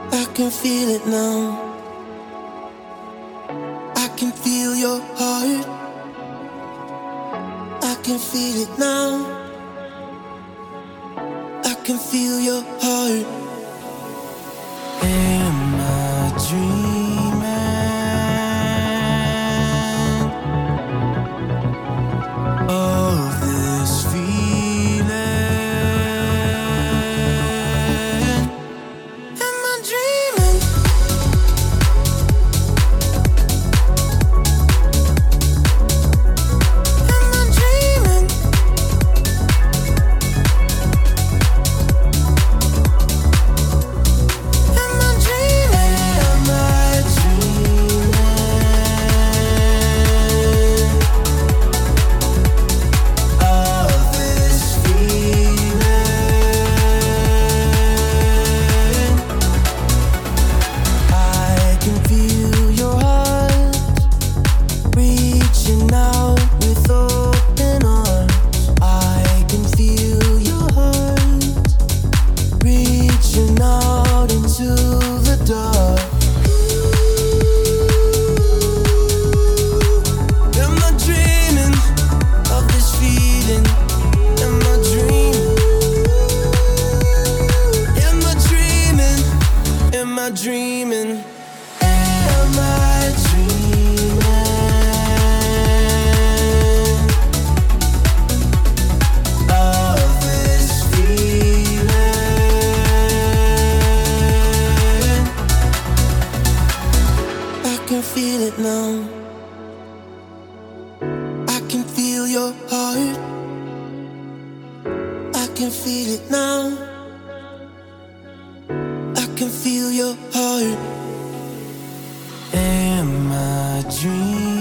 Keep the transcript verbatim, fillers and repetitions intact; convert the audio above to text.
I can feel it now. I can feel your heart. I can feel it now. I can feel your heart. Am I dreaming of this feeling? Am I dreaming? Am I dreaming? Am I dreaming? Am I dreaming of this feeling? I can feel your heart reaching out with open arms. I can feel your heart reaching out into the dark. Am I dreaming of this feeling? Am I dreaming? Am I dreaming? Am I dreaming? Am I dreaming of this feeling? I can feel it now. I can feel your heart. I can feel it now. I can feel your heart. Am I dreaming?